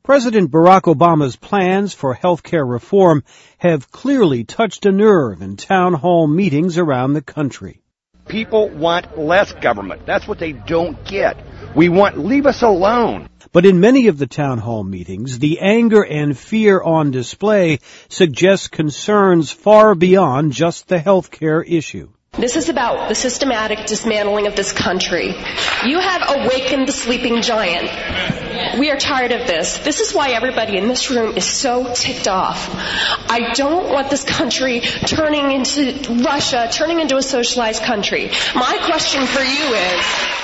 President Barack Obama's plans for health care reform have clearly touched a nerve in town hall meetings around the country. People want less government. That's what they don't get. Leave us alone. But in many of the town hall meetings, the anger and fear on display suggests concerns far beyond just the health care issue. This is about the systematic dismantling of this country. You have awakened the sleeping giant. We are tired of this. This is why everybody in this room is so ticked off. I don't want this country turning into Russia, turning into a socialized country. My question for you is...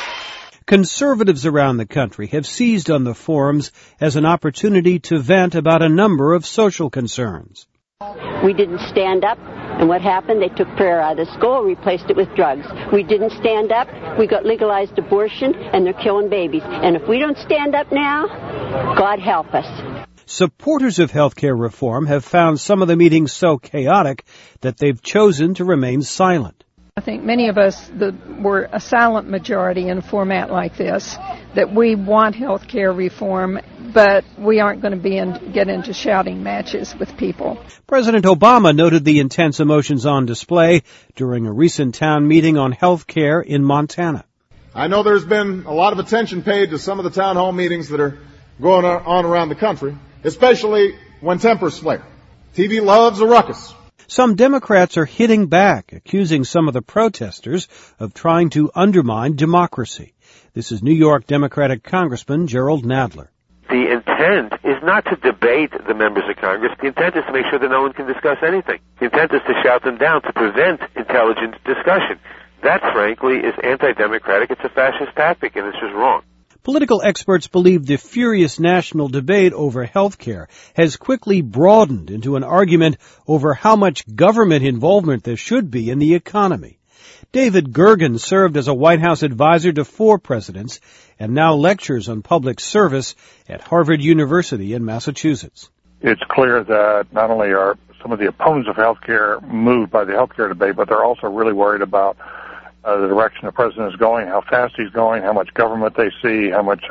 Conservatives around the country have seized on the forums as an opportunity to vent about a number of social concerns. We didn't stand up, and what happened? They took prayer out of school, replaced it with drugs. We didn't stand up, we got legalized abortion, and they're killing babies. And if we don't stand up now, God help us. Supporters of health care reform have found some of the meetings so chaotic that they've chosen to remain silent. I think many of us were a silent majority in a format like this, that we want health care reform, but we aren't going to get into shouting matches with people. President Obama noted the intense emotions on display during a recent town meeting on health care in Montana. I know there's been a lot of attention paid to some of the town hall meetings that are going on around the country, especially when tempers flare. TV loves a ruckus. Some Democrats are hitting back, accusing some of the protesters of trying to undermine democracy. This is New York Democratic Congressman Jerrold Nadler. The intent is not to debate the members of Congress. The intent is to make sure that no one can discuss anything. The intent is to shout them down, to prevent intelligent discussion. That, frankly, is anti-democratic. It's a fascist tactic, and it's just wrong. Political experts believe the furious national debate over health care has quickly broadened into an argument over how much government involvement there should be in the economy. David Gergen served as a White House advisor to 4 presidents and now lectures on public service at Harvard University in Massachusetts. It's clear that not only are some of the opponents of health care moved by the health care debate, but they're also really worried about the direction the president is going, how fast he's going, how much government they see, how much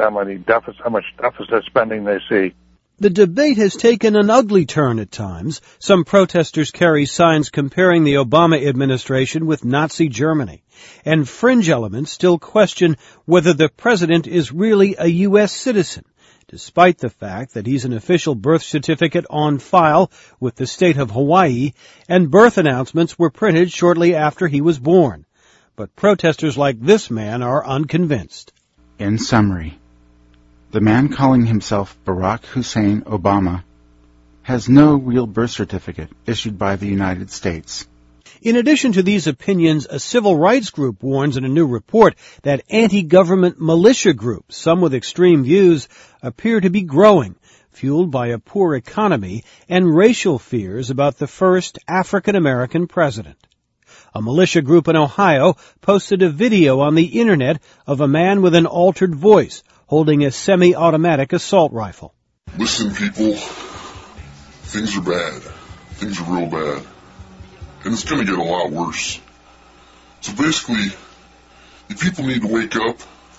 deficit spending they see. The debate has taken an ugly turn at times. Some protesters carry signs comparing the Obama administration with Nazi Germany. And fringe elements still question whether the president is really a U.S. citizen, despite the fact that he's an official birth certificate on file with the state of Hawaii, and birth announcements were printed shortly after he was born. But protesters like this man are unconvinced. In summary, the man calling himself Barack Hussein Obama has no real birth certificate issued by the United States. In addition to these opinions, a civil rights group warns in a new report that anti-government militia groups, some with extreme views, appear to be growing, fueled by a poor economy and racial fears about the first African-American president. A militia group in Ohio posted a video on the internet of a man with an altered voice holding a semi-automatic assault rifle. Listen, people, things are bad. Things are real bad. And it's going to get a lot worse. So basically, you people need to wake up,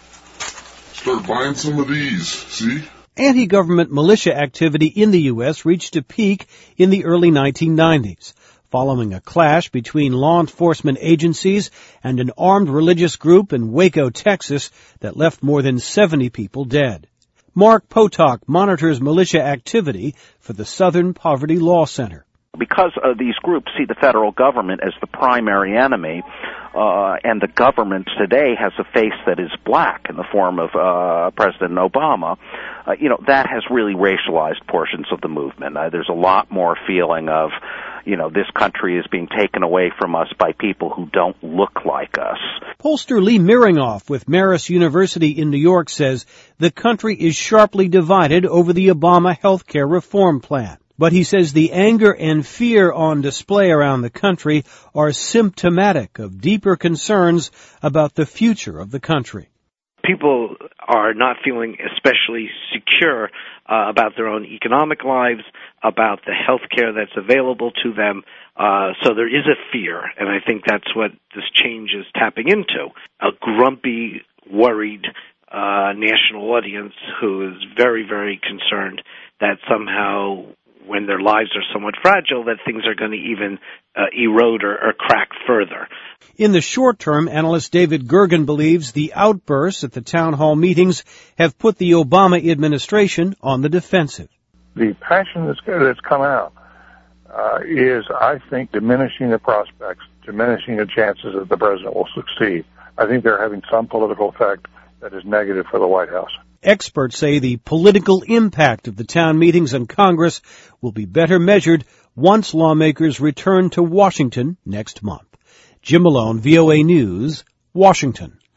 start buying some of these, see? Anti-government militia activity in the U.S. reached a peak in the early 1990s. Following a clash between law enforcement agencies and an armed religious group in Waco, Texas, that left more than 70 people dead. Mark Potok monitors militia activity for the Southern Poverty Law Center. Because these groups see the federal government as the primary enemy, and the government today has a face that is black in the form of President Obama, that has really racialized portions of the movement. There's a lot more feeling of, this country is being taken away from us by people who don't look like us. Pollster Lee Miringoff with Marist University in New York says the country is sharply divided over the Obama health care reform plan. But he says the anger and fear on display around the country are symptomatic of deeper concerns about the future of the country. People are not feeling especially secure about their own economic lives, about the health care that's available to them. So there is a fear, and I think that's what this change is tapping into. A grumpy, worried national audience who is very, very concerned that somehow, when their lives are somewhat fragile, that things are going to even erode or crack further. In the short term, analyst David Gergen believes the outbursts at the town hall meetings have put the Obama administration on the defensive. The passion that's come out is, I think, diminishing the prospects, diminishing the chances that the president will succeed. I think they're having some political effect that is negative for the White House. Experts say the political impact of the town meetings and Congress will be better measured once lawmakers return to Washington next month. Jim Malone, VOA News, Washington.